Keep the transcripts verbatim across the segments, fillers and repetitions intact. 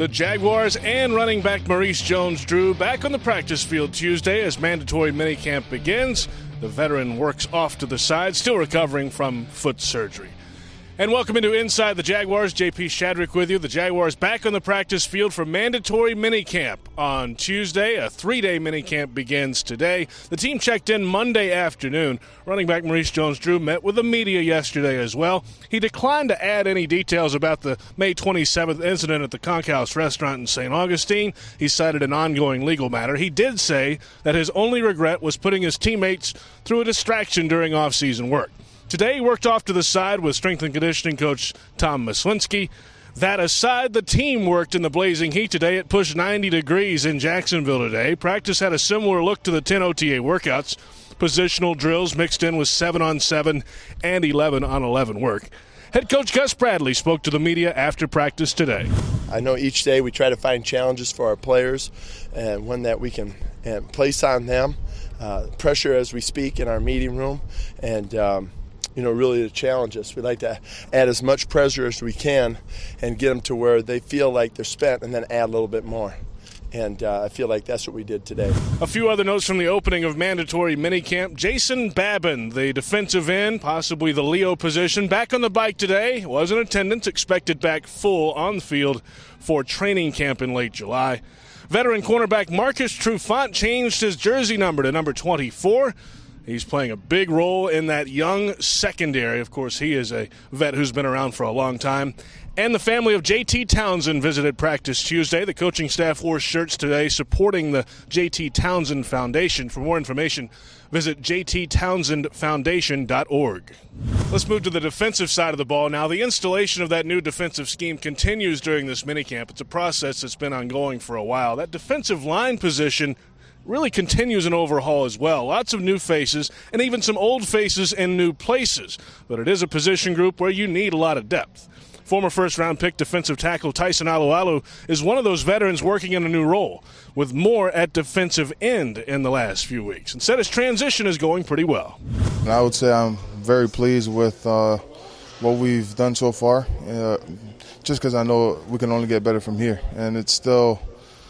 The Jaguars and running back Maurice Jones-Drew back on the practice field Tuesday as mandatory minicamp begins. The veteran works off to the side, still recovering from foot surgery. And welcome into Inside the Jaguars. J P Shadrick with you. The Jaguars back on the practice field for mandatory minicamp on Tuesday. A three-day minicamp begins today. The team checked in Monday afternoon. Running back Maurice Jones-Drew met with the media yesterday as well. He declined to add any details about the May twenty-seventh incident at the Conch House restaurant in Saint Augustine. He cited an ongoing legal matter. He did say that his only regret was putting his teammates through a distraction during off-season work. Today, he worked off to the side with strength and conditioning coach Tom Myslinski. That aside, the team worked in the blazing heat today. It pushed ninety degrees in Jacksonville today. Practice had a similar look to the ten O T A workouts. Positional drills mixed in with seven on seven and eleven on eleven work. Head coach Gus Bradley spoke to the media after practice today. I know each day we try to find challenges for our players and one that we can and place on them. Uh, pressure as we speak in our meeting room and um, you know, really to challenge us. We like to add as much pressure as we can and get them to where they feel like they're spent and then add a little bit more. And uh, I feel like that's what we did today. A few other notes from the opening of mandatory minicamp. Jason Babin, the defensive end, possibly the Leo position, back on the bike today. Was in attendance, expected back full on the field for training camp in late July. Veteran cornerback Marcus Trufant changed his jersey number to number twenty-four. He's playing a big role in that young secondary. Of course, he is a vet who's been around for a long time. And the family of J T Townsend visited practice Tuesday. The coaching staff wore shirts today supporting the J T Townsend Foundation. For more information, visit j t townsend foundation dot org. Let's move to the defensive side of the ball now. The installation of that new defensive scheme continues during this minicamp. It's a process that's been ongoing for a while. That defensive line position really continues an overhaul as well. Lots of new faces and even some old faces in new places. But it is a position group where you need a lot of depth. Former first-round pick defensive tackle Tyson Alualu is one of those veterans working in a new role, with more at defensive end in the last few weeks. And said his transition is going pretty well. I would say I'm very pleased with uh, what we've done so far, uh, just because I know we can only get better from here. And it's still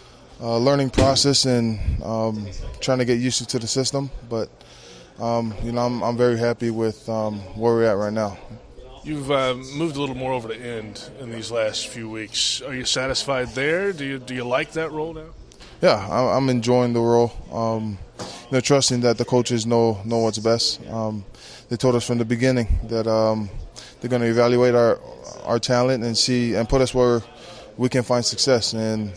a learning process and um, trying to get used to the system. But, um, you know, I'm, I'm very happy with um, where we're at right now. You've uh, moved a little more over to end in these last few weeks. Are you satisfied there? Do you do you like that role now? Yeah, I'm enjoying the role. Um, you know, trusting that the coaches know know what's best. Um, they told us from the beginning that um, they're going to evaluate our our talent and see and put us where we can find success. And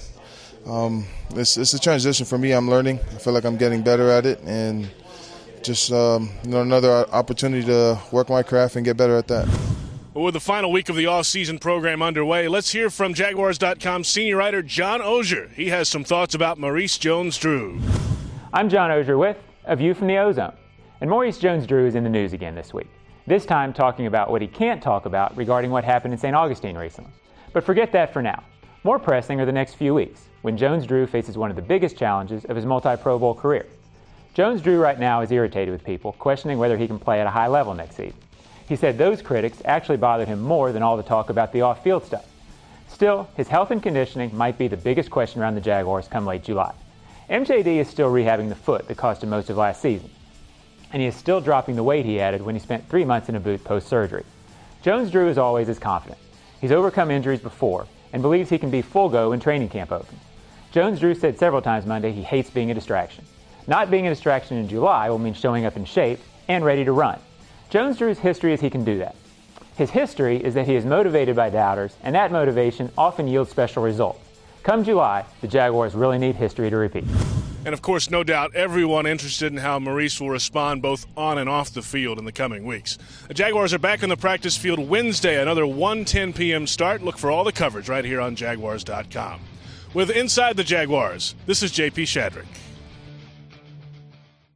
um, it's it's a transition for me. I'm learning. I feel like I'm getting better at it, and just um, you know, another opportunity to work my craft and get better at that. Well, with the final week of the off-season program underway, let's hear from Jaguars dot com senior writer John Oehser. He has some thoughts about Maurice Jones-Drew. I'm John Oehser with A View from the Ozone. And Maurice Jones-Drew is in the news again this week, this time talking about what he can't talk about regarding what happened in Saint Augustine recently. But forget that for now. More pressing are the next few weeks, when Jones-Drew faces one of the biggest challenges of his multi-Pro Bowl career. Jones-Drew right now is irritated with people, questioning whether he can play at a high level next season. He said those critics actually bothered him more than all the talk about the off-field stuff. Still, his health and conditioning might be the biggest question around the Jaguars come late July. M J D is still rehabbing the foot that cost him most of last season, and he is still dropping the weight he added when he spent three months in a boot post-surgery. Jones-Drew, as always, is confident. He's overcome injuries before and believes he can be full go when training camp opens. Jones-Drew said several times Monday he hates being a distraction. Not being a distraction in July will mean showing up in shape and ready to run. Jones-Drew's history is he can do that. His history is that he is motivated by doubters, and that motivation often yields special results. Come July, the Jaguars really need history to repeat. And, of course, no doubt everyone interested in how Maurice will respond both on and off the field in the coming weeks. The Jaguars are back on the practice field Wednesday, another one ten p.m. start. Look for all the coverage right here on Jaguars dot com. With Inside the Jaguars, this is J P Shadrick.